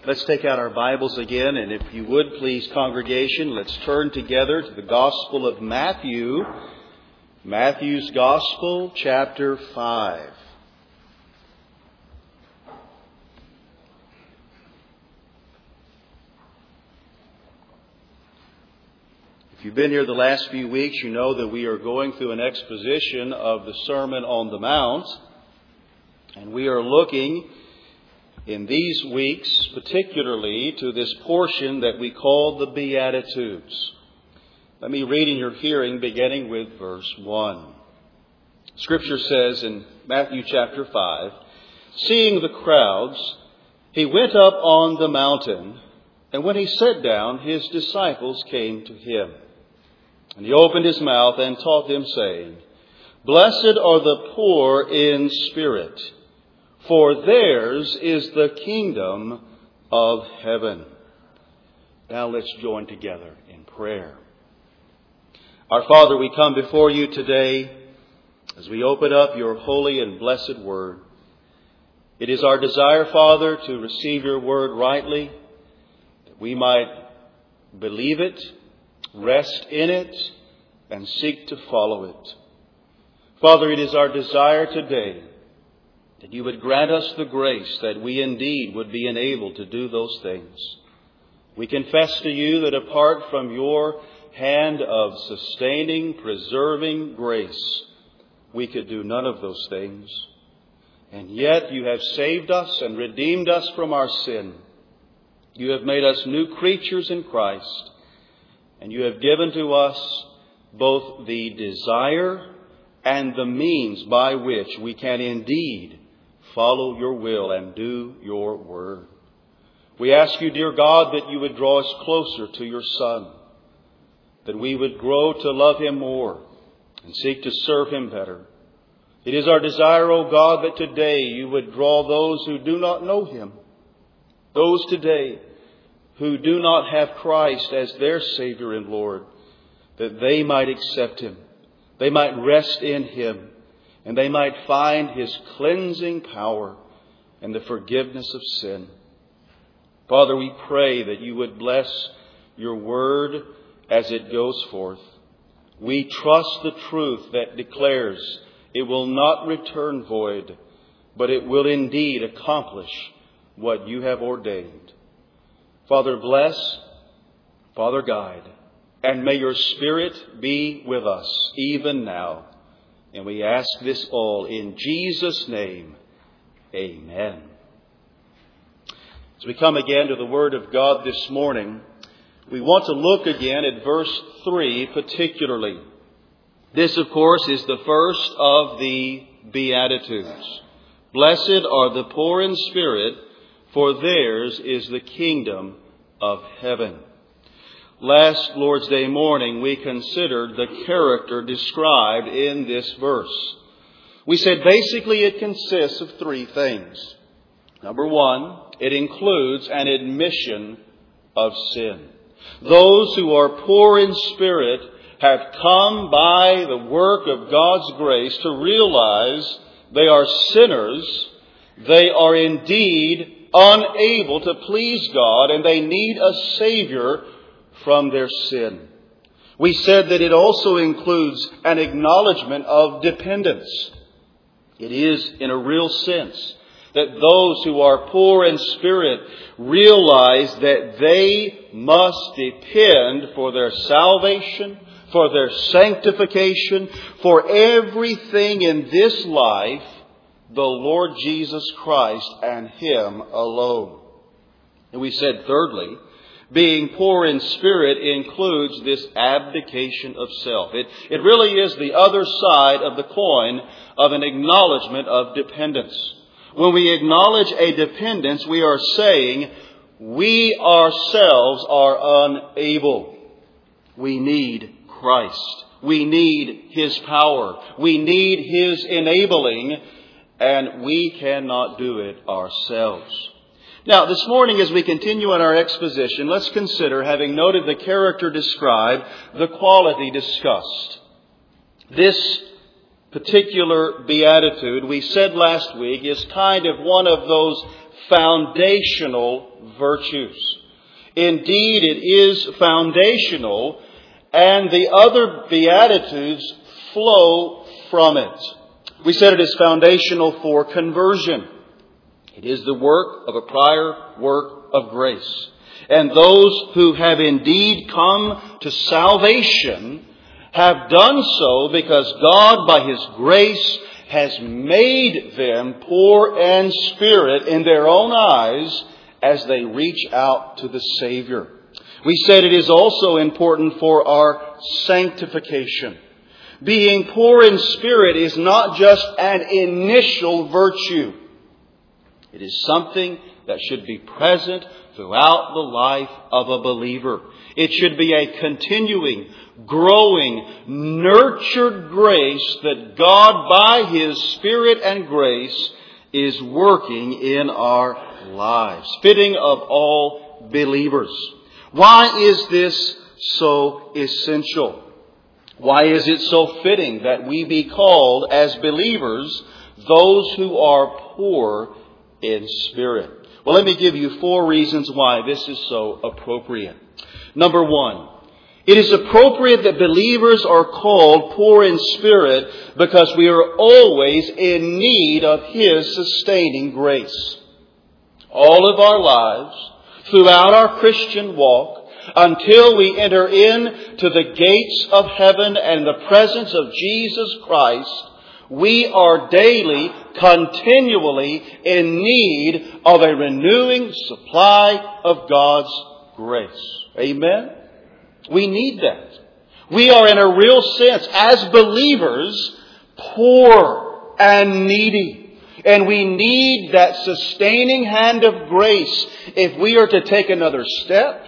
Let's take out our Bibles again, and if you would please, congregation, let's turn together to the Gospel of Matthew, Matthew's Gospel, chapter 5. If you've been here the last few weeks, you know that we are going through an exposition of the Sermon on the Mount, and we are looking in these weeks, particularly to this portion that we call the Beatitudes. Let me read in your hearing, beginning with verse 1. Scripture says in Matthew chapter 5, "Seeing the crowds, he went up on the mountain, and when he sat down, his disciples came to him. And he opened his mouth and taught them, saying, Blessed are the poor in spirit, for theirs is the kingdom of heaven." Now let's join together in prayer. Our Father, we come before you today as we open up your holy and blessed word. It is our desire, Father, to receive your word rightly, that we might believe it, rest in it, and seek to follow it. Father, it is our desire today that you would grant us the grace that we indeed would be enabled to do those things. We confess to you that apart from your hand of sustaining, preserving grace, we could do none of those things. And yet you have saved us and redeemed us from our sin. You have made us new creatures in Christ. And you have given to us both the desire and the means by which we can indeed follow your will and do your word. We ask you, dear God, that you would draw us closer to your Son, that we would grow to love him more and seek to serve him better. It is our desire, O God, that today you would draw those who do not know him, those today who do not have Christ as their Savior and Lord, that they might accept him, they might rest in him, and they might find his cleansing power and the forgiveness of sin. Father, we pray that you would bless your word as it goes forth. We trust the truth that declares it will not return void, but it will indeed accomplish what you have ordained. Father, bless, Father, guide, and may your Spirit be with us even now. And we ask this all in Jesus' name. Amen. As we come again to the Word of God this morning, we want to look again at verse 3 particularly. This, of course, is the first of the Beatitudes. Blessed are the poor in spirit, for theirs is the kingdom of heaven. Last Lord's Day morning, we considered the character described in this verse. We said basically it consists of three things. Number one, it includes an admission of sin. Those who are poor in spirit have come by the work of God's grace to realize they are sinners. They are indeed unable to please God, and they need a Savior from their sin. We said that it also includes an acknowledgement of dependence. It is, in a real sense, that those who are poor in spirit realize that they must depend for their salvation, for their sanctification, for everything in this life, the Lord Jesus Christ and him alone. And we said, thirdly, being poor in spirit includes this abdication of self. It really is the other side of the coin of an acknowledgement of dependence. When we acknowledge a dependence, we are saying we ourselves are unable. We need Christ. We need his power. We need his enabling, and we cannot do it ourselves. Now, this morning, as we continue in our exposition, let's consider, having noted the character described, the quality discussed. This particular beatitude, we said last week, is kind of one of those foundational virtues. Indeed, it is foundational, and the other Beatitudes flow from it. We said it is foundational for conversion. It is the work of a prior work of grace. And those who have indeed come to salvation have done so because God, by His grace, has made them poor in spirit in their own eyes as they reach out to the Savior. We said it is also important for our sanctification. Being poor in spirit is not just an initial virtue. It is something that should be present throughout the life of a believer. It should be a continuing, growing, nurtured grace that God, by His Spirit and grace, is working in our lives, fitting of all believers. Why is this so essential? Why is it so fitting that we be called as believers those who are poor in spirit? Well, let me give you 4 reasons why this is so appropriate. Number 1, it is appropriate that believers are called poor in spirit because we are always in need of His sustaining grace. All of our lives, throughout our Christian walk, until we enter into the gates of heaven and the presence of Jesus Christ, we are daily, continually in need of a renewing supply of God's grace. Amen? We need that. We are, in a real sense, as believers, poor and needy. And we need that sustaining hand of grace if we are to take another step,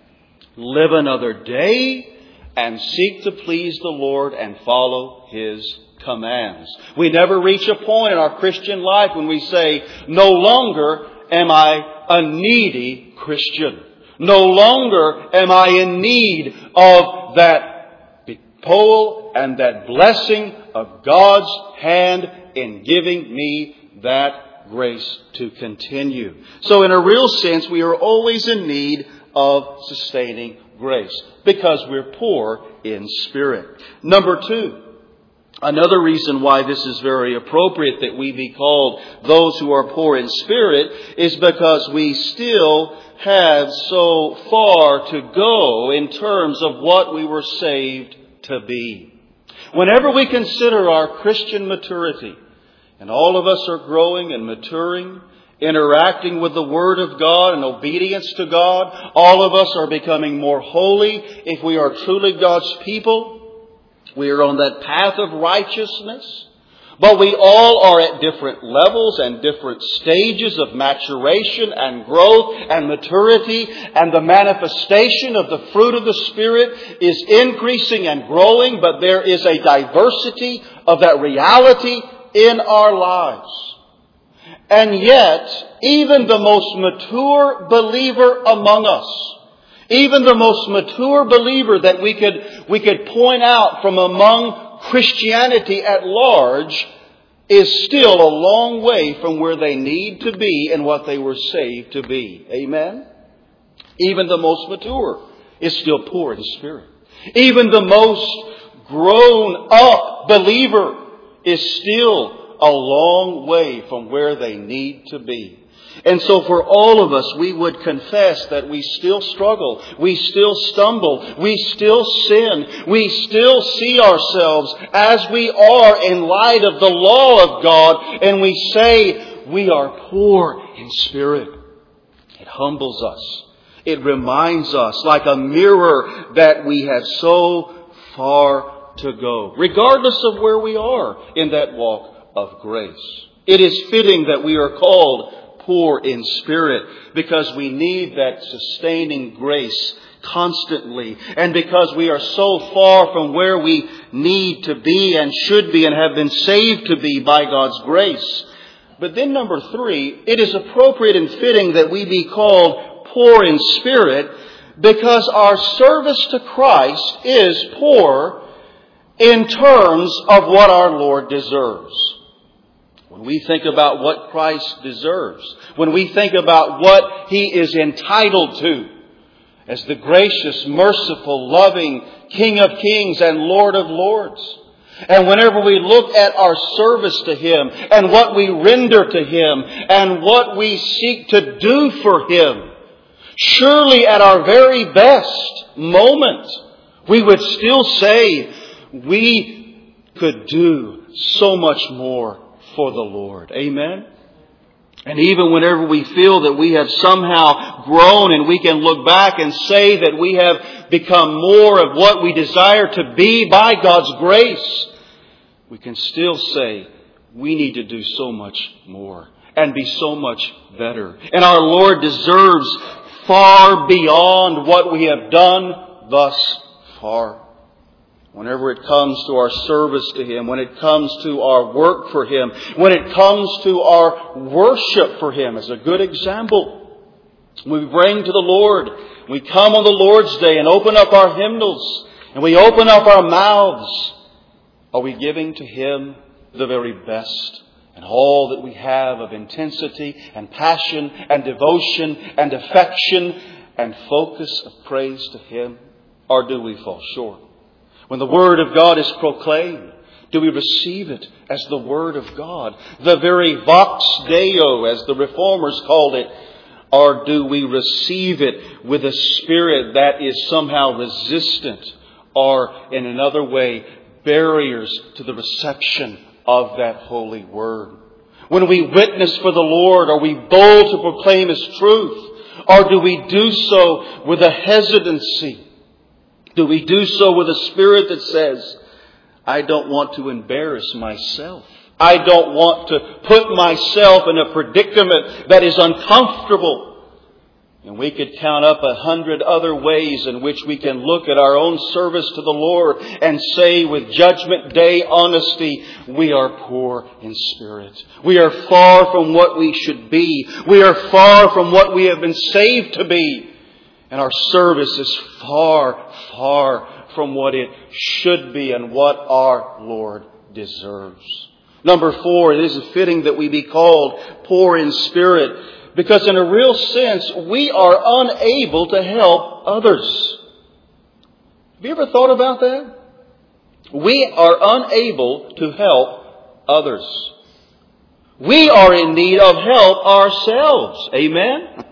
live another day, and seek to please the Lord and follow His commands. We never reach a point in our Christian life when we say, no longer am I a needy Christian. No longer am I in need of that pull and that blessing of God's hand in giving me that grace to continue. So in a real sense, we are always in need of sustaining grace because we're poor in spirit. Number 2, another reason why this is very appropriate that we be called those who are poor in spirit is because we still have so far to go in terms of what we were saved to be. Whenever we consider our Christian maturity, and all of us are growing and maturing, interacting with the Word of God and obedience to God, all of us are becoming more holy if we are truly God's people. We are on that path of righteousness. But we all are at different levels and different stages of maturation and growth and maturity. And the manifestation of the fruit of the Spirit is increasing and growing. But there is a diversity of that reality in our lives. And yet, even the most mature believer among us, even the most mature believer that we could point out from among Christianity at large, is still a long way from where they need to be and what they were saved to be. Amen? Even the most mature is still poor in spirit. Even the most grown up believer is still a long way from where they need to be. And so for all of us, we would confess that we still struggle, we still stumble, we still sin, we still see ourselves as we are in light of the law of God, and we say we are poor in spirit. It humbles us. It reminds us like a mirror that we have so far to go, regardless of where we are in that walk of grace. It is fitting that we are called poor in spirit because we need that sustaining grace constantly, and because we are so far from where we need to be and should be and have been saved to be by God's grace. But then number 3, it is appropriate and fitting that we be called poor in spirit because our service to Christ is poor in terms of what our Lord deserves. when we think about what Christ deserves, when we think about what He is entitled to as the gracious, merciful, loving King of Kings and Lord of Lords, and whenever we look at our service to Him and what we render to Him and what we seek to do for Him, surely at our very best moment, we would still say we could do so much more for the Lord. Amen? And even whenever we feel that we have somehow grown and we can look back and say that we have become more of what we desire to be by God's grace, we can still say we need to do so much more and be so much better. And our Lord deserves far beyond what we have done thus far. Whenever it comes to our service to Him, when it comes to our work for Him, when it comes to our worship for Him, as a good example, we bring to the Lord, we come on the Lord's Day and open up our hymnals, and we open up our mouths. Are we giving to Him the very best and all that we have of intensity and passion and devotion and affection and focus of praise to Him? Or do we fall short? When the Word of God is proclaimed, do we receive it as the Word of God? The very Vox Deo, as the Reformers called it. Or do we receive it with a spirit that is somehow resistant, or in another way, barriers to the reception of that holy Word? When we witness for the Lord, are we bold to proclaim His truth? Or do we do so with a hesitancy? Do we do so with a spirit that says, I don't want to embarrass myself. I don't want to put myself in a predicament that is uncomfortable. And we could count up 100 other ways in which we can look at our own service to the Lord and say with Judgment Day honesty, we are poor in spirit. We are far from what we should be. We are far from what we have been saved to be. And our service is far, far from what it should be and what our Lord deserves. Number 4, it is fitting that we be called poor in spirit, because in a real sense, we are unable to help others. Have you ever thought about that? We are unable to help others. We are in need of help ourselves. Amen?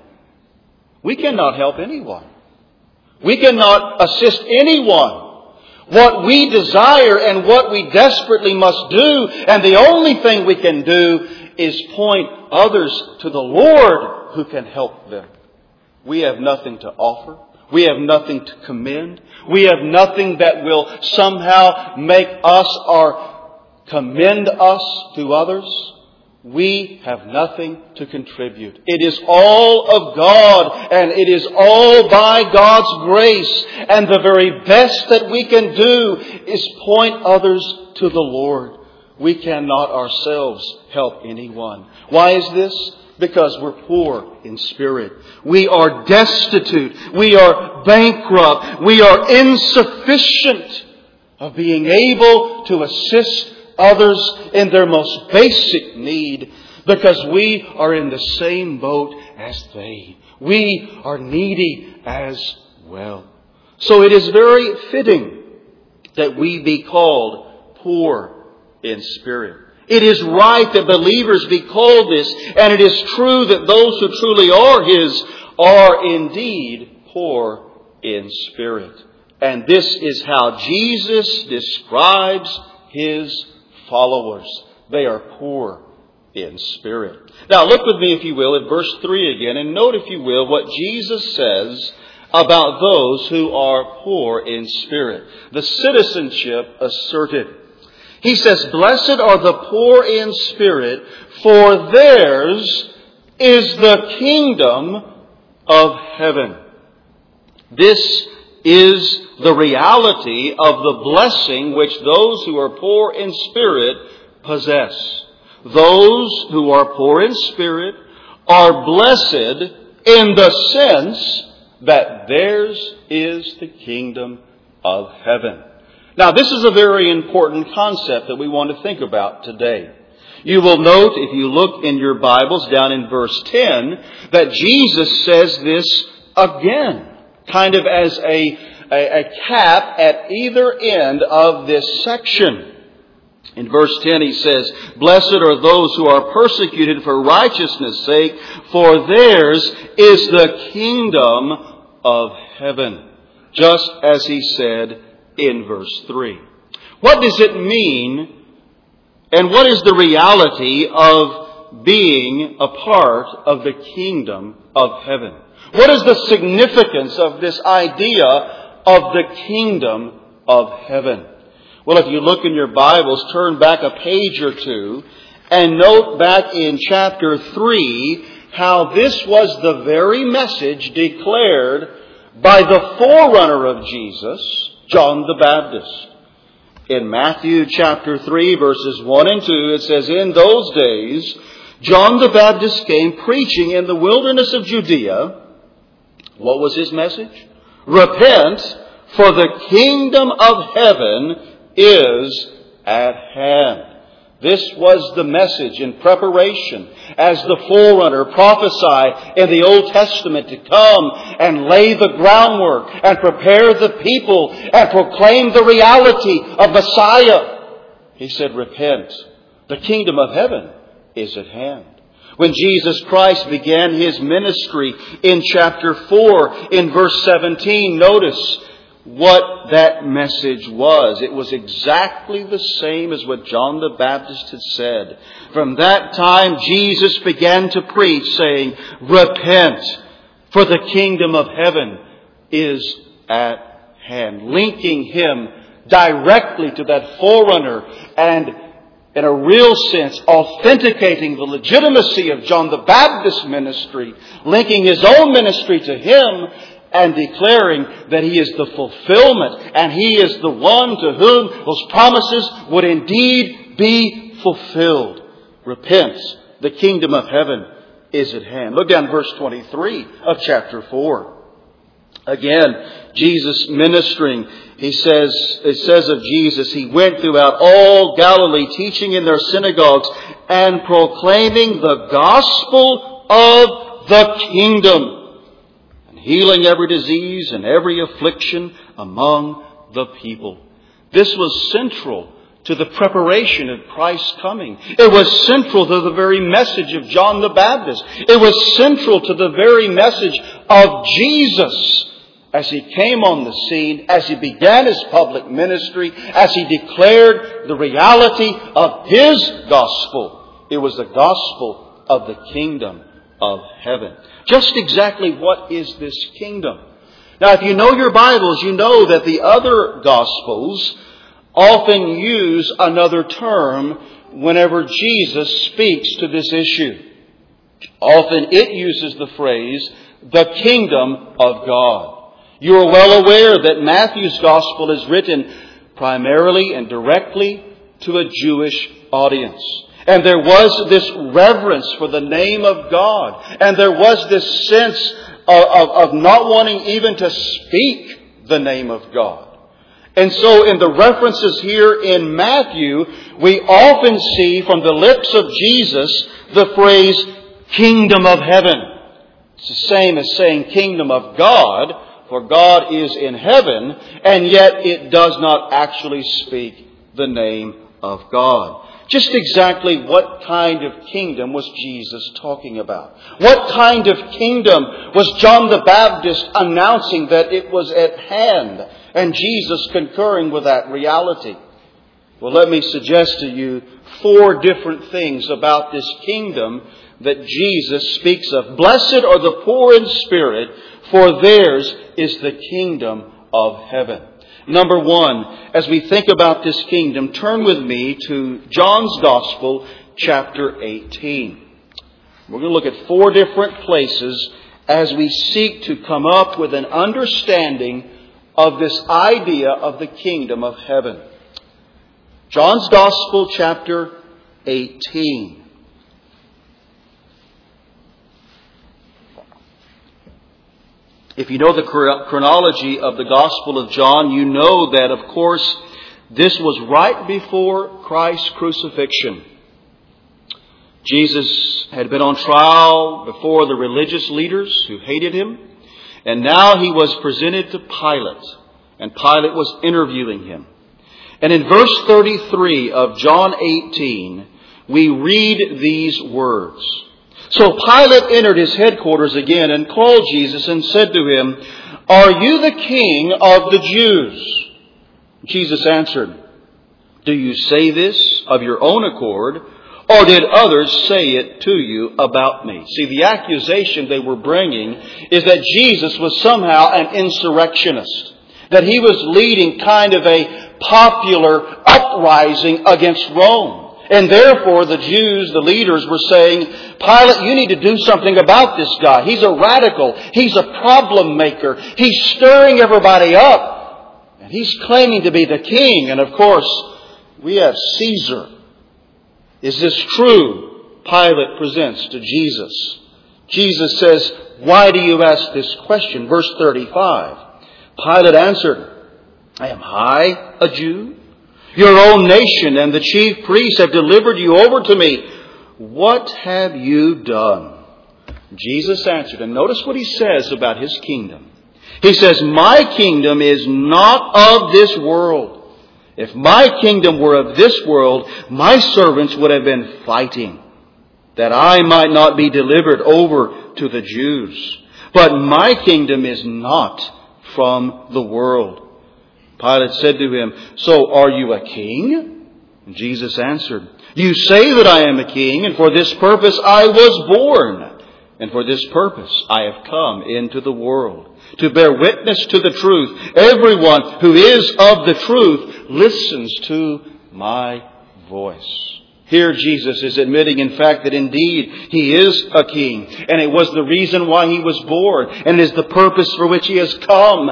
We cannot help anyone. We cannot assist anyone. What we desire and what we desperately must do, and the only thing we can do, is point others to the Lord who can help them. We have nothing to offer. We have nothing to commend. We have nothing that will somehow make us or commend us to others. We have nothing to contribute. It is all of God, and it is all by God's grace. And the very best that we can do is point others to the Lord. We cannot ourselves help anyone. Why is this? Because we're poor in spirit. We are destitute. We are bankrupt. We are insufficient of being able to assist others in their most basic need, because we are in the same boat as they. We are needy as well. So it is very fitting that we be called poor in spirit. It is right that believers be called this, and it is true that those who truly are His are indeed poor in spirit. And this is how Jesus describes His followers. They are poor in spirit. Now look with me, if you will, at verse 3 again, and note, if you will, what Jesus says about those who are poor in spirit. The citizenship asserted. He says, "Blessed are the poor in spirit, for theirs is the kingdom of heaven." This is the reality of the blessing which those who are poor in spirit possess. Those who are poor in spirit are blessed in the sense that theirs is the kingdom of heaven. Now, this is a very important concept that we want to think about today. You will note, if you look in your Bibles down in verse 10, that Jesus says this again, kind of as a cap at either end of this section. In verse 10 he says, "Blessed are those who are persecuted for righteousness' sake, for theirs is the kingdom of heaven." Just as he said in verse 3. What does it mean, and what is the reality of being a part of the kingdom of heaven? What is the significance of this idea of the kingdom of heaven? Well, if you look in your Bibles, turn back a page or two and note back in chapter 3 how this was the very message declared by the forerunner of Jesus, John the Baptist. In Matthew chapter 3, verses 1 and 2, it says, "In those days, John the Baptist came preaching in the wilderness of Judea." What was his message? "Repent, for the kingdom of heaven is at hand." This was the message in preparation as the forerunner prophesied in the Old Testament to come and lay the groundwork and prepare the people and proclaim the reality of Messiah. He said, "Repent. The kingdom of heaven is at hand." When Jesus Christ began his ministry in chapter 4, in verse 17, notice what that message was. It was exactly the same as what John the Baptist had said. From that time, Jesus began to preach, saying, "Repent, for the kingdom of heaven is at hand." Linking him directly to that forerunner and, in a real sense, authenticating the legitimacy of John the Baptist's ministry, linking his own ministry to him, and declaring that he is the fulfillment and he is the one to whom those promises would indeed be fulfilled. Repent, the kingdom of heaven is at hand. Look down verse 23 of chapter 4. Again, Jesus ministering, it says of Jesus, "He went throughout all Galilee, teaching in their synagogues and proclaiming the gospel of the kingdom, healing every disease and every affliction among the people." This was central to the preparation of Christ's coming. It was central to the very message of John the Baptist. It was central to the very message of Jesus as he came on the scene, as he began his public ministry, as he declared the reality of his gospel. It was the gospel of the kingdom of heaven. Just exactly what is this kingdom? Now, if you know your Bibles, you know that the other Gospels often use another term whenever Jesus speaks to this issue. Often it uses the phrase, "the kingdom of God." You are well aware that Matthew's Gospel is written primarily and directly to a Jewish audience. And there was this reverence for the name of God. And there was this sense of not wanting even to speak the name of God. And so in the references here in Matthew, we often see from the lips of Jesus the phrase, "kingdom of heaven." It's the same as saying kingdom of God, for God is in heaven, and yet it does not actually speak the name of God. Just exactly what kind of kingdom was Jesus talking about? What kind of kingdom was John the Baptist announcing that it was at hand, and Jesus concurring with that reality? Well, let me suggest to you 4 different things about this kingdom that Jesus speaks of. "Blessed are the poor in spirit, for theirs is the kingdom of heaven." Number 1, as we think about this kingdom, turn with me to John's Gospel, chapter 18. We're going to look at 4 different places as we seek to come up with an understanding of this idea of the kingdom of heaven. John's Gospel, chapter 18. If you know the chronology of the Gospel of John, you know that, of course, this was right before Christ's crucifixion. Jesus had been on trial before the religious leaders who hated him, and now he was presented to Pilate, and Pilate was interviewing him. And in verse 33 of John 18, we read these words. So Pilate entered his headquarters again and called Jesus and said to him, "Are you the king of the Jews?" Jesus answered, "Do you say this of your own accord, or did others say it to you about me?" See, the accusation they were bringing is that Jesus was somehow an insurrectionist, that he was leading kind of a popular uprising against Rome. And therefore the Jews, the leaders, were saying, "Pilate, you need to do something about this guy. He's a radical. He's a problem maker. He's stirring everybody up. And he's claiming to be the king. And of course, we have Caesar. Is this true?" Pilate presents to Jesus. Jesus says, "Why do you ask this question?" Verse 35. Pilate answered, "Am I a Jew? Your own nation and the chief priests have delivered you over to me. What have you done?" Jesus answered, and notice what he says about his kingdom. He says, "My kingdom is not of this world. If my kingdom were of this world, my servants would have been fighting, that I might not be delivered over to the Jews. But my kingdom is not from the world." Pilate said to him, "So are you a king?" And Jesus answered, "You say that I am a king, and for this purpose I was born. And for this purpose I have come into the world, to bear witness to the truth. Everyone who is of the truth listens to my voice." Here Jesus is admitting, in fact, that indeed he is a king. And it was the reason why he was born. And it is the purpose for which he has come.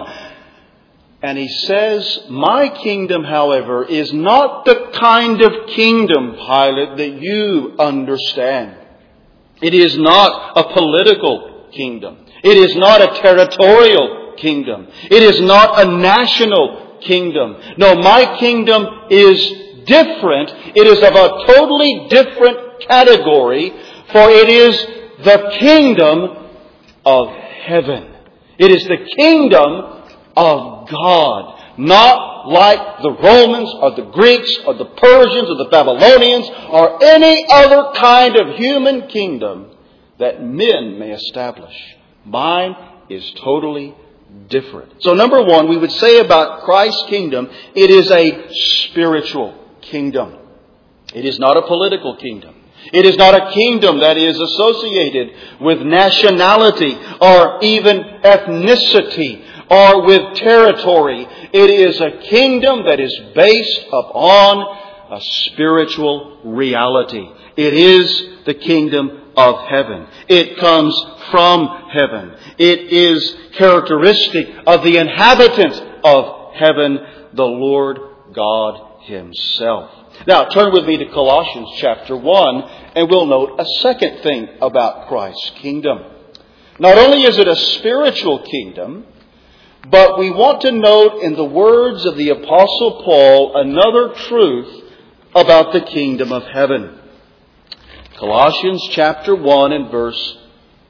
And he says, "My kingdom, however, is not the kind of kingdom, Pilate, that you understand. It is not a political kingdom. It is not a territorial kingdom. It is not a national kingdom. No, my kingdom is different. It is of a totally different category, for it is the kingdom of heaven. It is the kingdom of God. Not like the Romans or the Greeks or the Persians or the Babylonians or any other kind of human kingdom that men may establish. Mine is totally different. So number one, we would say about Christ's kingdom, it is a spiritual kingdom. It is not a political kingdom. It is not a kingdom that is associated with nationality or even ethnicity or with territory. It is a kingdom that is based upon a spiritual reality. It is the kingdom of heaven. It comes from heaven. It is characteristic of the inhabitant of heaven, the Lord God Himself. Now, turn with me to Colossians chapter 1, and we'll note a second thing about Christ's kingdom. Not only is it a spiritual kingdom, but we want to note in the words of the Apostle Paul another truth about the kingdom of heaven. Colossians chapter 1 and verse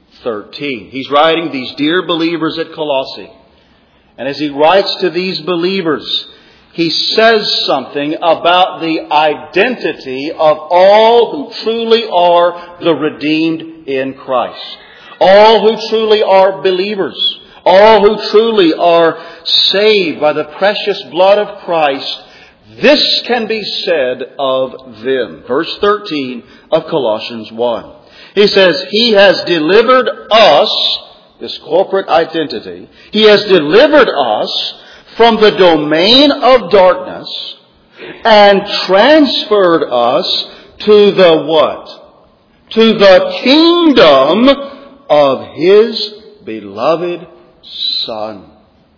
13. He's writing these dear believers at Colossae. And as he writes to these believers, he says something about the identity of all who truly are the redeemed in Christ. All who truly are believers. All who truly are saved by the precious blood of Christ. This can be said of them. Verse 13 of Colossians 1. He says, He has delivered us, this corporate identity, He has delivered us from the domain of darkness and transferred us to the what? To the kingdom of His beloved Son.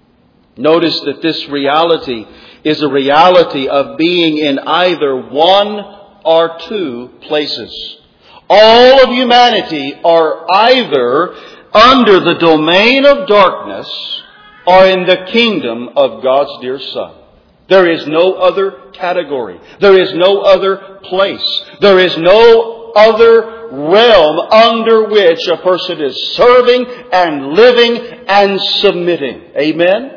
Notice that this reality is a reality of being in either one or two places. All of humanity are either under the domain of darkness or in the kingdom of God's dear Son. There is no other category. There is no other place. There is no no other realm under which a person is serving and living and submitting. Amen?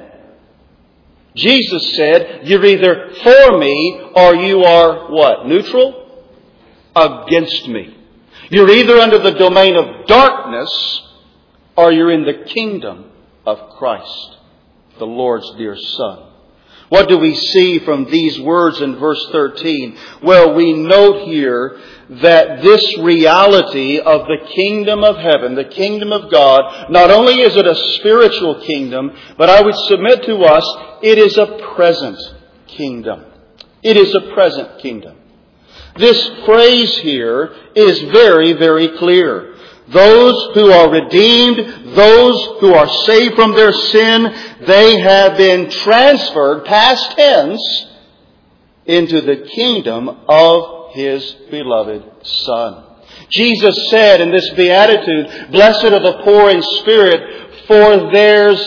Jesus said, you're either for me or you are what? Neutral? Against me. You're either under the domain of darkness or you're in the kingdom of Christ, the Lord's dear Son. What do we see from these words in verse 13? Well, we note here that this reality of the kingdom of heaven, the kingdom of God, not only is it a spiritual kingdom, but I would submit to us, it is a present kingdom. It is a present kingdom. This phrase here is very, very clear. Those who are redeemed, those who are saved from their sin, they have been transferred, past tense, into the kingdom of His beloved Son. Jesus said in this beatitude, blessed are the poor in spirit, for theirs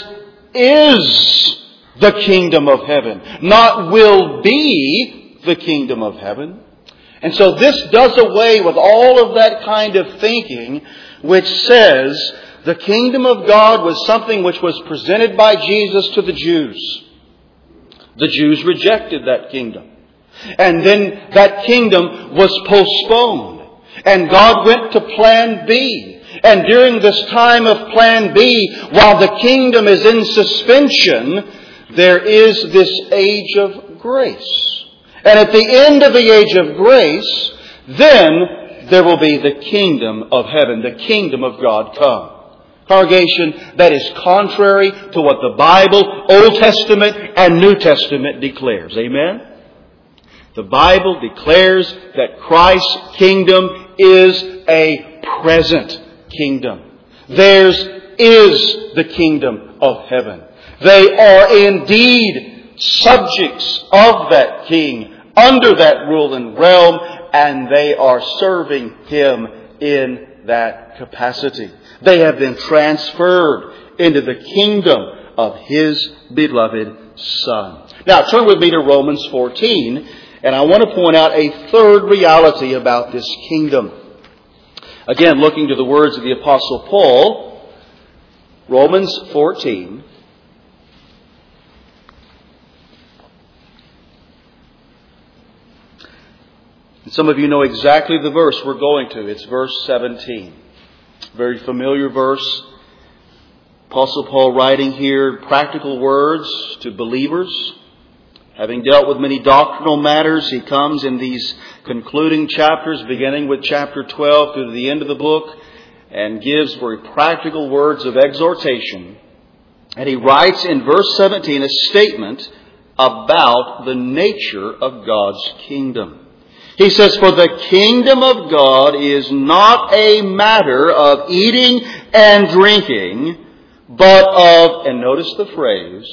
is the kingdom of heaven. Not will be the kingdom of heaven. And so this does away with all of that kind of thinking which says the kingdom of God was something which was presented by Jesus to the Jews. The Jews rejected that kingdom. And then that kingdom was postponed. And God went to plan B. And during this time of plan B, while the kingdom is in suspension, there is this age of grace. And at the end of the age of grace, then there will be the kingdom of heaven, the kingdom of God come. Congregation, that is contrary to what the Bible, Old Testament and New Testament declares. Amen? The Bible declares that Christ's kingdom is a present kingdom. Theirs is the kingdom of heaven. They are indeed subjects of that king, under that rule and realm, and they are serving Him in that capacity. They have been transferred into the kingdom of His beloved Son. Now, turn with me to Romans 14, and I want to point out a third reality about this kingdom. Again, looking to the words of the Apostle Paul, Romans 14. And some of you know exactly the verse we're going to. It's verse 17. Very familiar verse. Apostle Paul writing here practical words to believers. Having dealt with many doctrinal matters, he comes in these concluding chapters, beginning with chapter 12 through the end of the book, and gives very practical words of exhortation. And he writes in verse 17 a statement about the nature of God's kingdom. He says, for the kingdom of God is not a matter of eating and drinking, but of, and notice the phrase,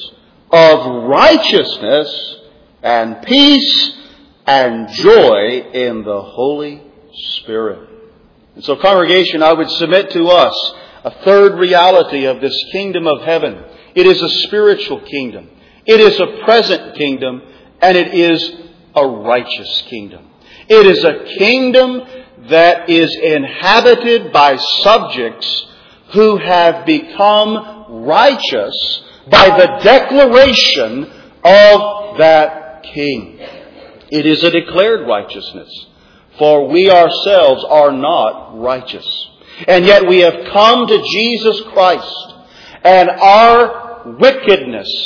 of righteousness and peace and joy in the Holy Spirit. And so, congregation, I would submit to us a third reality of this kingdom of heaven. It is a spiritual kingdom. It is a present kingdom, and it is a righteous kingdom. It is a kingdom that is inhabited by subjects who have become righteous by the declaration of that king. It is a declared righteousness, for we ourselves are not righteous. And yet we have come to Jesus Christ, and our wickedness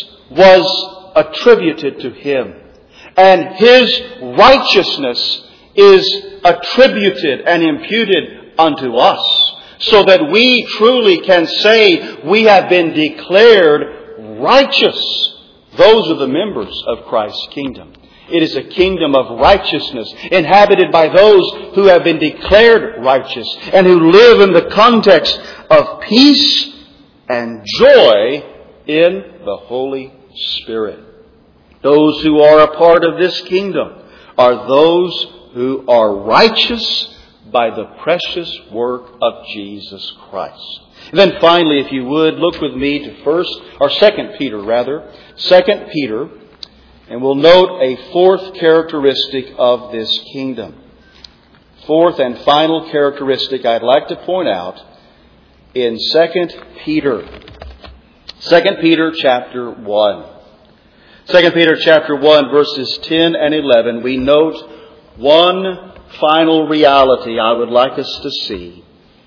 was attributed to Him. And His righteousness is attributed and imputed unto us, so that we truly can say we have been declared righteous. Those are the members of Christ's kingdom. It is a kingdom of righteousness, inhabited by those who have been declared righteous and who live in the context of peace and joy in the Holy Spirit. Those who are a part of this kingdom are those who are righteous by the precious work of Jesus Christ. And then finally, if you would, look with me to 2 Peter, and we'll note a fourth characteristic of this kingdom. fourth and final characteristic I'd like to point out in 2 Peter. 2 Peter chapter 1. 2 Peter chapter 1 verses 10 and 11, we note one final reality I would like us to see.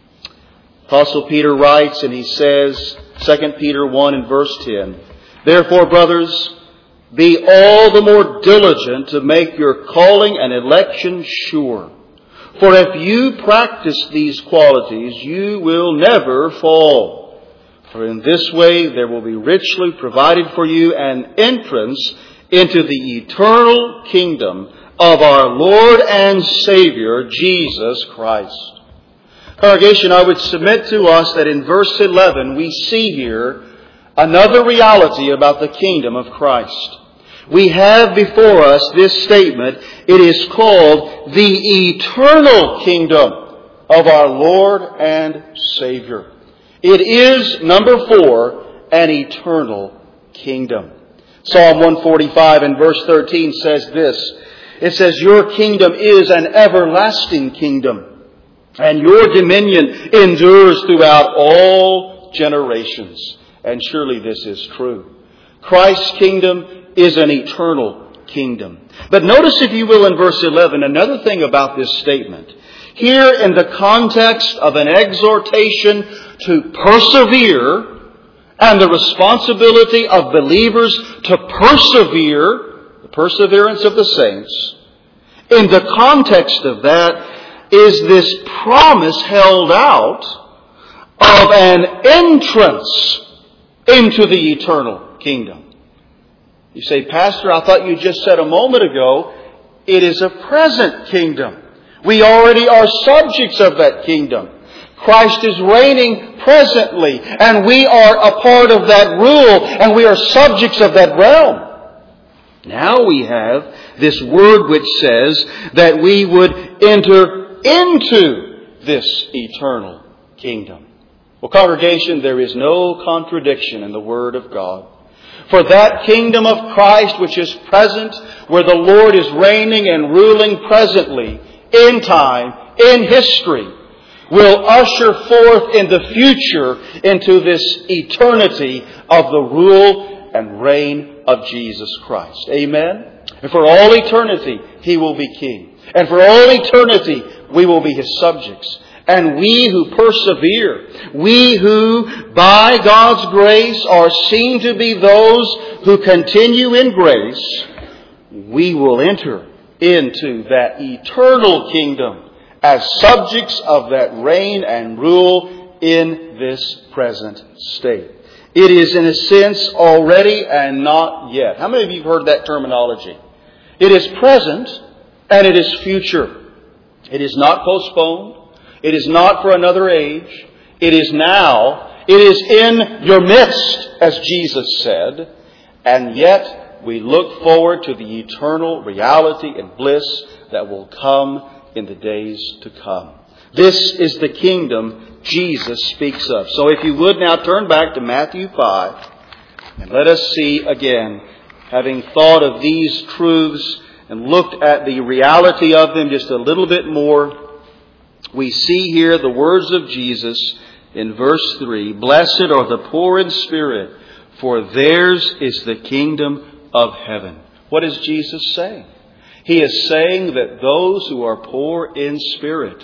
Apostle Peter writes, and he says, 2 Peter 1 and verse 10, "Therefore, brothers, be all the more diligent to make your calling and election sure. For if you practice these qualities, you will never fall. For in this way there will be richly provided for you an entrance into the eternal kingdom of our Lord and Savior, Jesus Christ." Congregation, I would submit to us that in verse 11 we see here another reality about the kingdom of Christ. We have before us this statement. It is called the eternal kingdom of our Lord and Savior. It is, number 4, an eternal kingdom. Psalm 145 and verse 13 says this. It says, "Your kingdom is an everlasting kingdom, and your dominion endures throughout all generations." And surely this is true. Christ's kingdom is an eternal kingdom. But notice, if you will, in verse 11, another thing about this statement. Here, in the context of an exhortation to persevere and the responsibility of believers to persevere, the perseverance of the saints, in the context of that is this promise held out of an entrance into the eternal kingdom. You say, "Pastor, I thought you just said a moment ago, it is a present kingdom. We already are subjects of that kingdom. Christ is reigning presently, and we are a part of that rule, and we are subjects of that realm." Now we have this word which says that we would enter into this eternal kingdom. Well, congregation, there is no contradiction in the Word of God. For that kingdom of Christ which is present, where the Lord is reigning and ruling presently, in time, in history, will usher forth in the future into this eternity of the rule and reign of Jesus Christ. Amen? And for all eternity, He will be King. And for all eternity, we will be His subjects. And we who persevere, we who by God's grace are seen to be those who continue in grace, we will enter into that eternal kingdom as subjects of that reign and rule in this present state. It is in a sense already and not yet. How many of you have heard that terminology? It is present and it is future. It is not postponed. It is not for another age. It is now. It is in your midst, as Jesus said. And yet we look forward to the eternal reality and bliss that will come in the days to come. This is the kingdom Jesus speaks of. So if you would now turn back to Matthew 5 and let us see again, having thought of these truths and looked at the reality of them just a little bit more, we see here the words of Jesus in verse 3, "Blessed are the poor in spirit, for theirs is the kingdom of heaven." What is Jesus saying? He is saying that those who are poor in spirit,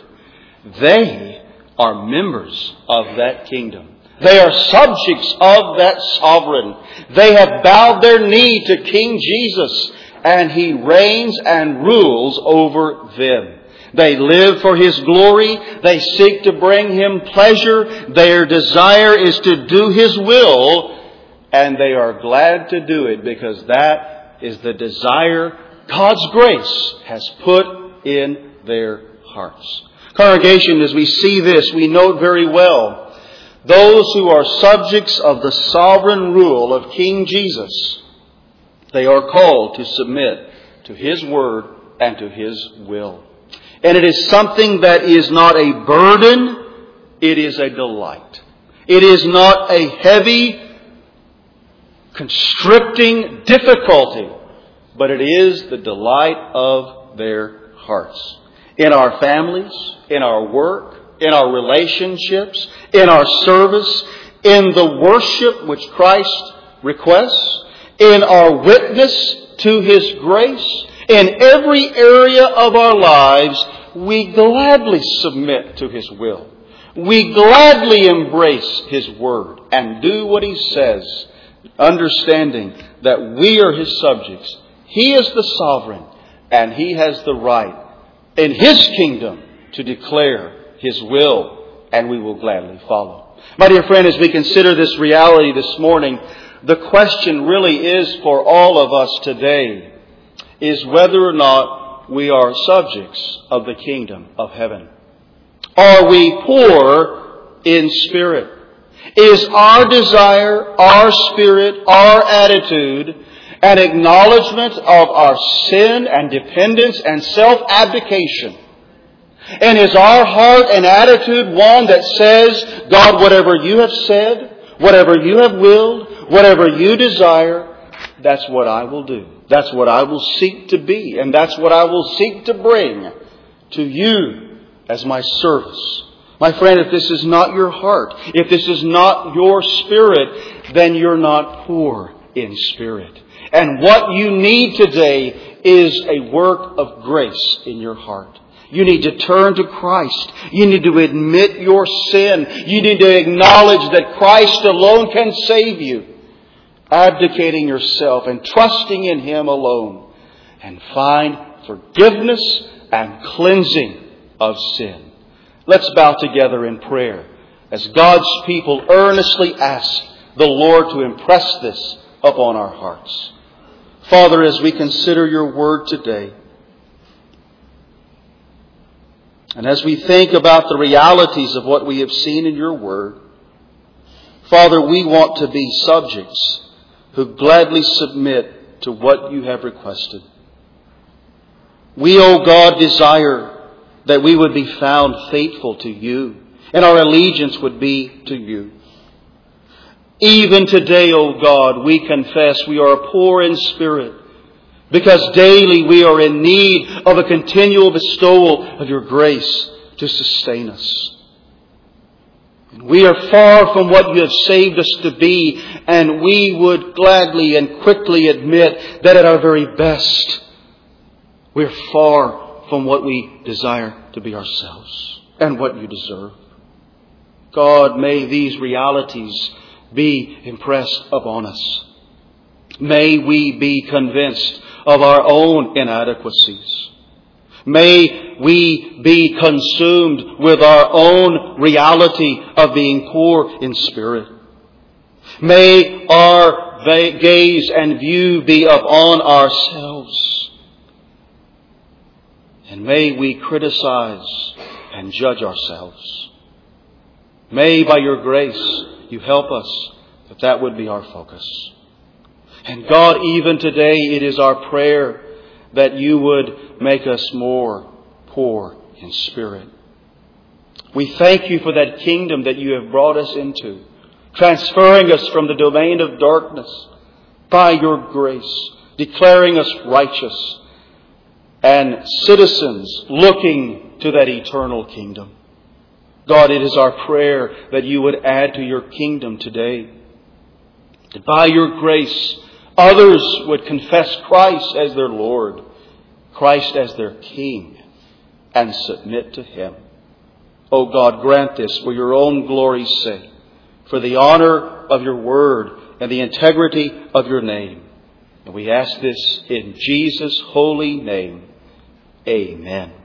they are members of that kingdom. They are subjects of that sovereign. They have bowed their knee to King Jesus, and He reigns and rules over them. They live for His glory. They seek to bring Him pleasure. Their desire is to do His will. And they are glad to do it because that is the desire God's grace has put in their hearts. Congregation, as we see this, we note very well those who are subjects of the sovereign rule of King Jesus, they are called to submit to His word and to His will. And it is something that is not a burden, it is a delight. It is not a heavy, constricting difficulty, but it is the delight of their hearts. in our families, in our work, in our relationships, in our service, in the worship which Christ requests, in our witness to His grace, in every area of our lives, we gladly submit to His will. We gladly embrace His Word and do what He says, understanding that we are His subjects. He is the sovereign, and He has the right in His kingdom to declare His will, and we will gladly follow. My dear friend, as we consider this reality this morning, the question really is for all of us today, is whether or not we are subjects of the kingdom of heaven. Are we poor in spirit? Is our desire, our spirit, our attitude an acknowledgement of our sin and dependence and self-abdication? And is our heart and attitude one that says, God, whatever you have said, whatever you have willed, whatever you desire, that's what I will do. That's what I will seek to be. And that's what I will seek to bring to you as my service. My friend, if this is not your heart, if this is not your spirit, then you're not poor in spirit. And what you need today is a work of grace in your heart. You need to turn to Christ. You need to admit your sin. You need to acknowledge that Christ alone can save you. Abdicating yourself and trusting in Him alone. And find forgiveness and cleansing of sin. Let's bow together in prayer as God's people earnestly ask the Lord to impress this upon our hearts. Father, as we consider your word today, and as we think about the realities of what we have seen in your word, Father, we want to be subjects who gladly submit to what you have requested. We, O God, desire that we would be found faithful to you, and our allegiance would be to you. Even today, O God, we confess we are poor in spirit, because daily we are in need of a continual bestowal of your grace to sustain us. And we are far from what you have saved us to be, and we would gladly and quickly admit that at our very best, we're far from what we desire to be ourselves and what you deserve. God, may these realities be impressed upon us. May we be convinced of our own inadequacies. May we be consumed with our own reality of being poor in spirit. May our gaze and view be upon ourselves. And may we criticize and judge ourselves. May, by your grace, you help us that would be our focus. And God, even today, it is our prayer that you would make us more poor in spirit. We thank you for that kingdom that you have brought us into, transferring us from the domain of darkness by your grace, declaring us righteous and citizens looking to that eternal kingdom. God, it is our prayer that you would add to your kingdom today. That by your grace, others would confess Christ as their Lord, Christ as their King, and submit to Him. O God, grant this for your own glory's sake, for the honor of your word and the integrity of your name. And we ask this in Jesus' holy name. Amen.